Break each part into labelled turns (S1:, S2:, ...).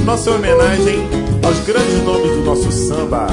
S1: nossa homenagem aos grandes nomes do nosso samba.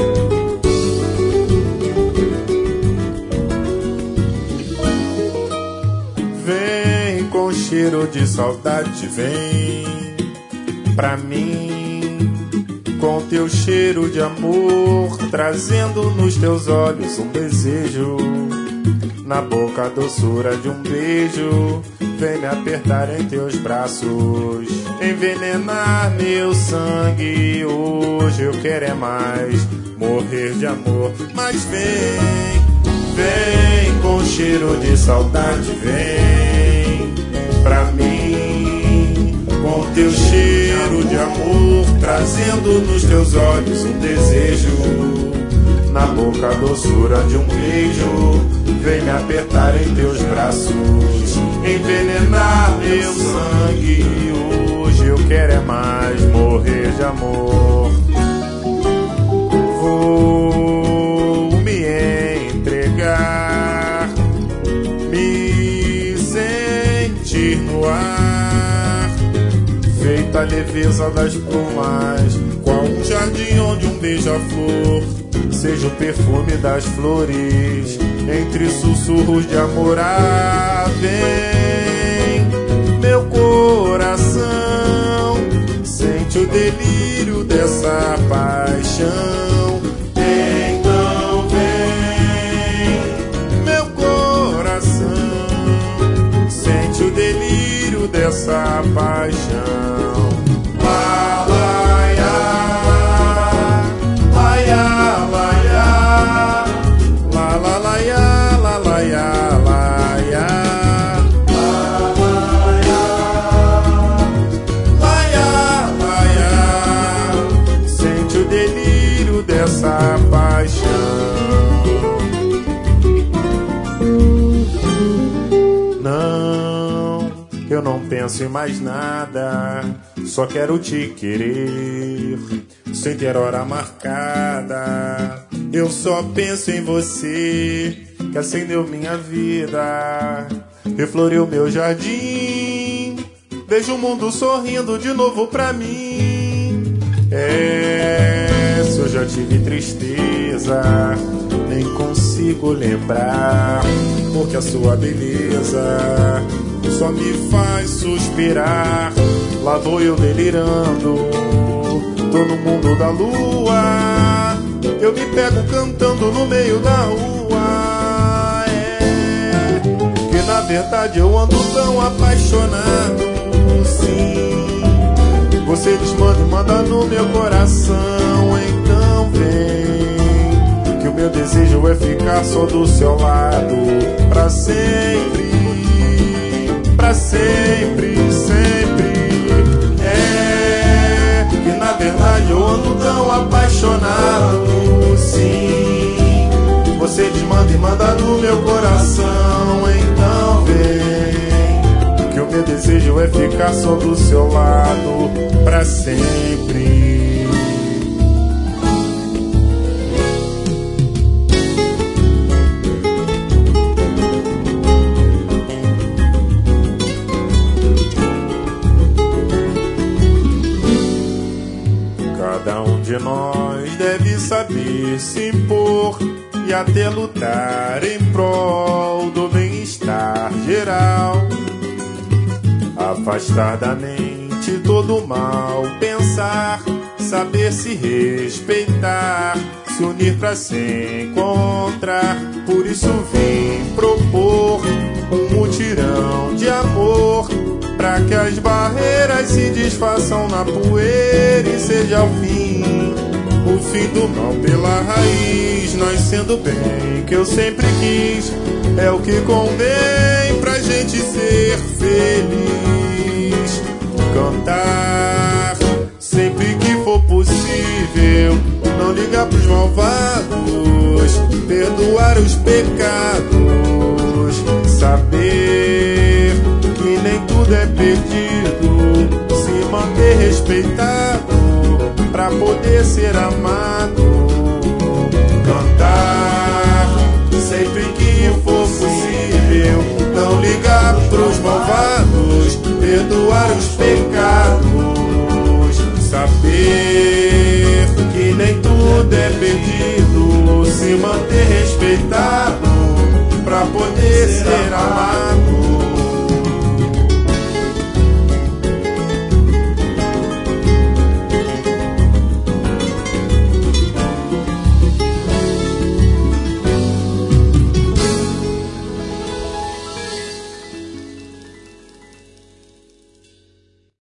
S1: Vem com cheiro de saudade, vem pra mim, com teu cheiro de amor, trazendo nos teus olhos um desejo, na boca a doçura de um beijo. Vem me apertar em teus braços, envenenar meu sangue. Hoje eu quero é mais, morrer de amor. Mas vem, vem com cheiro de saudade, vem pra mim, com teu cheiro de amor, trazendo nos teus olhos um desejo, na boca a doçura de um beijo. Vem me apertar em teus braços, envenenar meu sangue. Hoje eu quero é mais, morrer de amor. Vou me entregar, me sentir no ar, feita a leveza das plumas, qual um jardim onde um beija-flor seja o perfume das flores, entre sussurros de amor. Ah, vem, meu coração, sente o delírio dessa paixão. Então vem, meu coração, sente o delírio dessa paixão. Essa paixão. Não, eu não penso em mais nada, só quero te querer, sem ter hora marcada. Eu só penso em você, que acendeu minha vida, refloriu meu jardim. Vejo o mundo sorrindo de novo pra mim. Se eu já tive tristeza, nem consigo lembrar, porque a sua beleza só me faz suspirar. Lá vou eu delirando, tô no mundo da lua, eu me pego cantando no meio da rua. Que na verdade eu ando tão apaixonado, sim. Você desmanda e manda no meu coração. Então vem, que o meu desejo é ficar só do seu lado, pra sempre, pra sempre, sempre. Que na verdade eu ando tão apaixonado, sim. Você desmanda e manda no meu coração. Então vem, que o meu desejo é ficar só do seu lado, pra sempre. Cada um de nós deve saber se impor e até lutar em prol do bem-estar geral, afastar da mente todo o mal, pensar, saber se respeitar, se unir pra se encontrar. Por isso vim propor um mutirão de amor, pra que as barreiras se desfaçam na poeira e seja o fim do mal pela raiz. Nós sendo bem, que eu sempre quis, é o que convém pra gente ser feliz. Cantar sempre que for possível, não ligar pros malvados, perdoar os pecados, saber que nem tudo é perdido, se manter respeitado pra poder ser amado. Cantar sempre que for possível, não ligar pros malvados, perdoar os pecados, saber que nem tudo é perdido. Se manter respeitado pra poder ser amado.